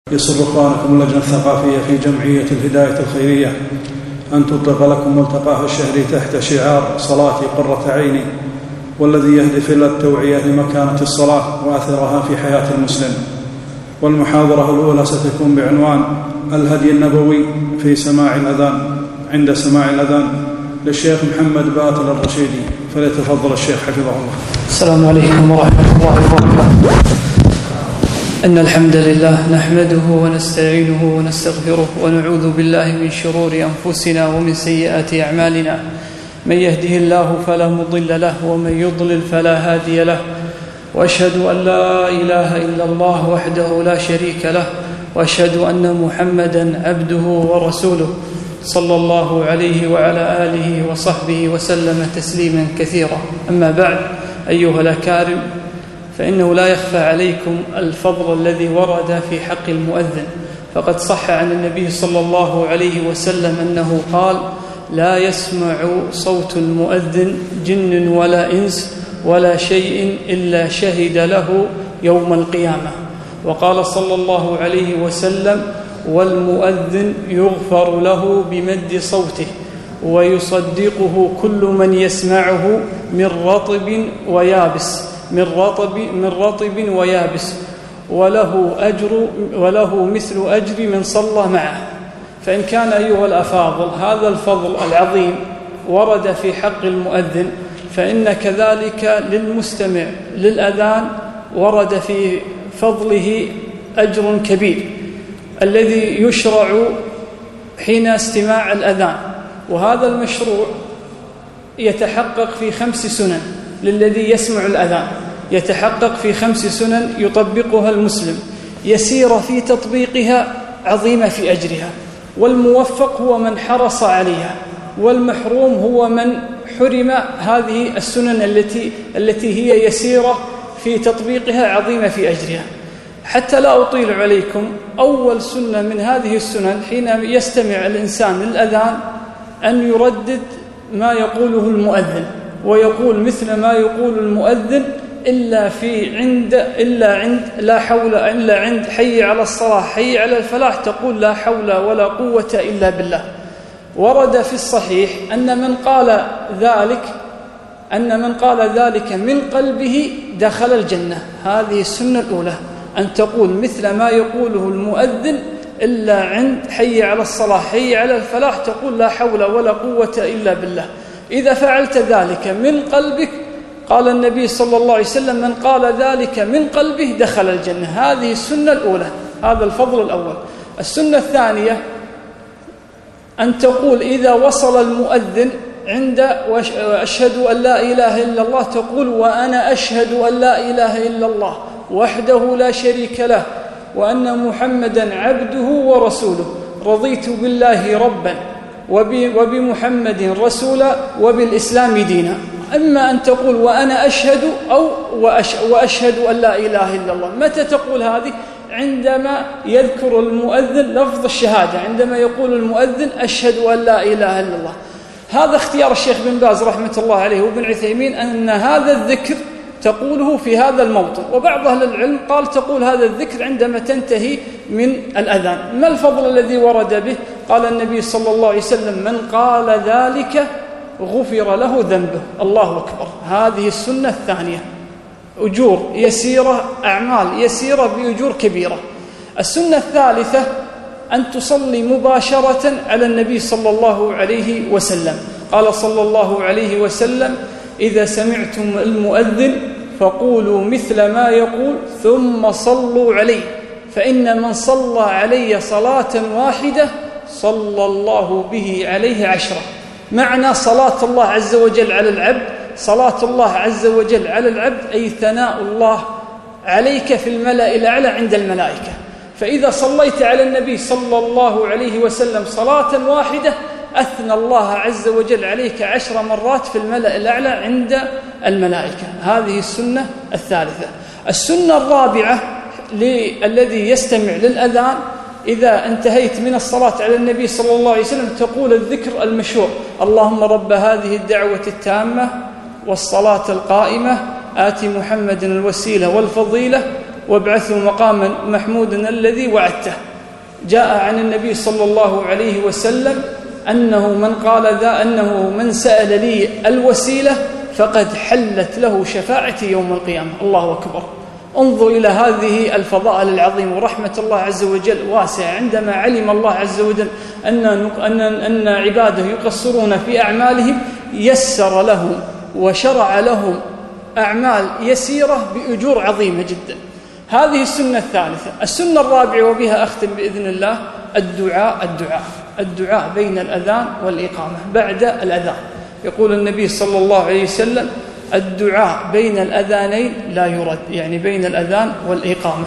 يسر إخوانكم اللجنة الثقافية في جمعية الهداية الخيرية أن تطلق لكم ملتقاها الشهري تحت شعار صلاتي قرة عيني، والذي يهدف إلى التوعية لمكانة الصلاة وأثرها في حياة المسلم. والمحاضرة الأولى ستكون بعنوان الهدي النبوي في سماع الأذان عند سماع الأذان للشيخ محمد باتل الرشيدي، فليتفضل الشيخ حفظه الله. السلام عليكم ورحمة الله وبركاته. إن الحمد لله نحمده ونستعينه ونستغفره ونعوذ بالله من شرور أنفسنا ومن سيئات أعمالنا، من يهده الله فلا مضل له ومن يضلل فلا هادي له، وأشهد أن لا إله إلا الله وحده لا شريك له، وأشهد أن محمدا عبده ورسوله صلى الله عليه وعلى آله وصحبه وسلم تسليما كثيرا. أما بعد، أيها الأكارم، فإنه لا يخفى عليكم الفضل الذي ورد في حق المؤذن. فقد صح عن النبي صلى الله عليه وسلم أنه قال: لا يسمع صوت المؤذن جن ولا إنس ولا شيء إلا شهد له يوم القيامة. وقال صلى الله عليه وسلم: والمؤذن يغفر له بمد صوته ويصدقه كل من يسمعه من رطب ويابس وله مثل أجر من صلى معه. فإن كان أيها الأفاضل هذا الفضل العظيم ورد في حق المؤذن، فإن كذلك للمستمع للأذان ورد في فضله أجر كبير الذي يشرع حين استماع الأذان. وهذا المشروع يتحقق في 5 سنن للذي يسمع الأذان، يتحقق في 5 سنن يطبقها المسلم، يسير في تطبيقها، عظيمة في أجرها. والموفق هو من حرص عليها، والمحروم هو من حرم هذه السنن التي هي يسيرة في تطبيقها، عظيمة في أجرها. حتى لا أطيل عليكم، أول سنة من هذه السنن حين يستمع الإنسان للأذان أن يردد ما يقوله المؤذن، ويقول مثل ما يقول المؤذن إلا عند حي على الصلاة حي على الفلاح تقول لا حول ولا قوة إلا بالله. ورد في الصحيح أن من قال ذلك من قلبه دخل الجنة. هذه السنة الأولى، أن تقول مثل ما يقوله المؤذن إلا عند حي على الصلاة حي على الفلاح تقول لا حول ولا قوة إلا بالله. إذا فعلت ذلك من قلبك، قال النبي صلى الله عليه وسلم: من قال ذلك من قلبه دخل الجنة. هذه السنة الأولى، هذا الفضل الأول. السنة الثانية أن تقول إذا وصل المؤذن عند أشهد أن لا إله إلا الله تقول: وأنا أشهد أن لا إله إلا الله وحده لا شريك له وأن محمدا عبده ورسوله، رضيت بالله ربا وبمحمد رسولا وبالإسلام دينا. أما أن تقول وأنا أشهد أو وأشهد أن لا إله إلا الله. متى تقول هذه؟ عندما يذكر المؤذن لفظ الشهادة، عندما يقول المؤذن أشهد أن لا إله إلا الله. هذا اختيار الشيخ بن باز رحمة الله عليه وابن عثيمين، أن هذا الذكر تقوله في هذا الموطن. وبعض أهل العلم قال تقول هذا الذكر عندما تنتهي من الأذان. ما الفضل الذي ورد به؟ قال النبي صلى الله عليه وسلم: من قال ذلك غفر له ذنبه. الله أكبر. هذه السنة الثانية، أجور يسيرة، أعمال يسيرة بأجور كبيرة. السنة الثالثة أن تصلي مباشرة على النبي صلى الله عليه وسلم. قال صلى الله عليه وسلم: إذا سمعتم المؤذن فقولوا مثل ما يقول ثم صلوا عليه، فإن من صلى علي صلاة واحدة صلى الله به عليه 10. معنى صلاة الله عز وجل على العبد، صلاة الله عز وجل على العبد أي ثناء الله عليك في الملأ الأعلى عند الملائكة. فإذا صليت على النبي صلى الله عليه وسلم صلاة واحدة أثنى الله عز وجل عليك 10 مرات في الملأ الأعلى عند الملائكة. هذه السنة الثالثة. السنة الرابعة الذي يستمع للأذان، إذا انتهيت من الصلاة على النبي صلى الله عليه وسلم تقول الذكر المشهور: اللهم رب هذه الدعوة التامة والصلاة القائمة آت محمد الوسيلة والفضيلة وابعثه مقاما محمودا الذي وعدته. جاء عن النبي صلى الله عليه وسلم أنه من قال أنه من سأل لي الوسيلة فقد حلت له شفاعتي يوم القيامة. الله أكبر. انظر إلى هذه الفضائل العظيمة، ورحمة الله عز وجل واسعة. عندما علم الله عز وجل أن عباده يقصرون في أعمالهم يسر لهم وشرع لهم أعمال يسيرة بأجور عظيمة جدا. هذه السنة الثالثة. السنة الرابعة وبها أختم بإذن الله الدعاء بين الأذان والإقامة بعد الأذان. يقول النبي صلى الله عليه وسلم الدعاء بين الأذانين لا يرد، يعني بين الأذان والإقامة.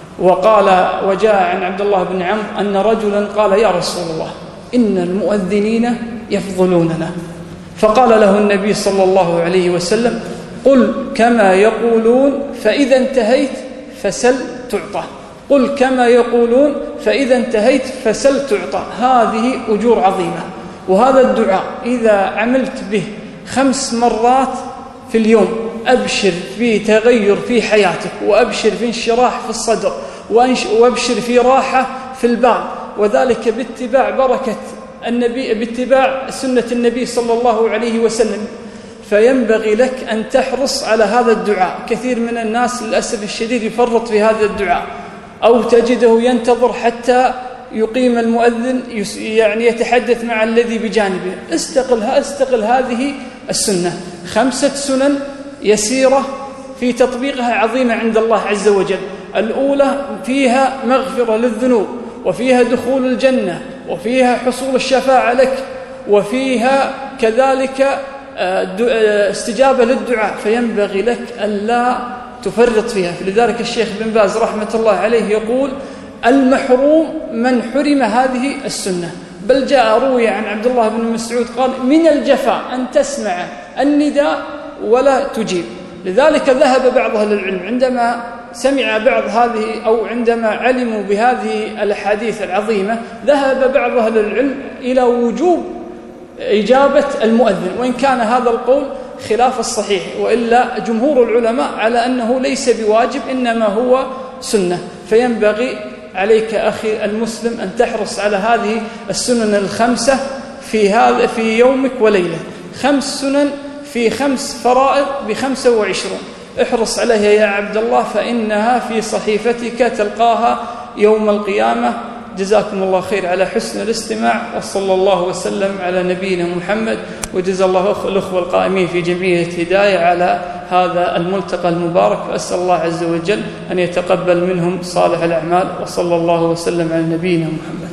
وجاء عن عبد الله بن عمرو أن رجلا قال يا رسول الله إن المؤذنين يفضلوننا، فقال له النبي صلى الله عليه وسلم قل كما يقولون فإذا انتهيت فسل تعطى. قل كما يقولون فإذا انتهيت فسل تعطى. هذه أجور عظيمة. وهذا الدعاء إذا عملت به 5 مرات في اليوم أبشر في تغير في حياتك، وأبشر في انشراح في الصدر، وأبشر في راحة في البال، وذلك باتباع بركة النبي، باتباع سنة النبي صلى الله عليه وسلم. فينبغي لك أن تحرص على هذا الدعاء. كثير من الناس للأسف الشديد يفرط في هذا الدعاء، أو تجده ينتظر حتى يقيم المؤذن يعني يتحدث مع الذي بجانبه. استقل هذه السنة. 5 سنن يسيرة في تطبيقها عظيمة عند الله عز وجل. الأولى فيها مغفرة للذنوب، وفيها دخول الجنة، وفيها حصول الشفاعة لك، وفيها كذلك استجابة للدعاء، فينبغي لك ألا تفرط فيها. لذلك الشيخ بن باز رحمة الله عليه يقول المحروم من حرم هذه السنة. بل جاء روي عن عبد الله بن مسعود قال من الجفاء أن تسمع النداء ولا تجيب. لذلك ذهب بعض أهل العلم عندما سمع بعض هذه أو عندما علموا بهذه الأحاديث العظيمة، ذهب بعض أهل العلم إلى وجوب إجابة المؤذن، وإن كان هذا القول خلاف الصحيح، وإلا جمهور العلماء على أنه ليس بواجب إنما هو سنة. فينبغي عليك أخي المسلم أن تحرص على هذه السنن ال5 في يومك وليلة. 5 سنن في 5 فرائض ب25. احرص عليها يا عبد الله، فإنها في صحيفتك تلقاها يوم القيامة. جزاكم الله خير على حسن الاستماع، وصلى الله وسلم على نبينا محمد، وجزا الله الأخوة القائمين في جمعية هداية على هذا الملتقى المبارك، وأسأل الله عز وجل أن يتقبل منهم صالح الأعمال، وصلى الله وسلم على نبينا محمد.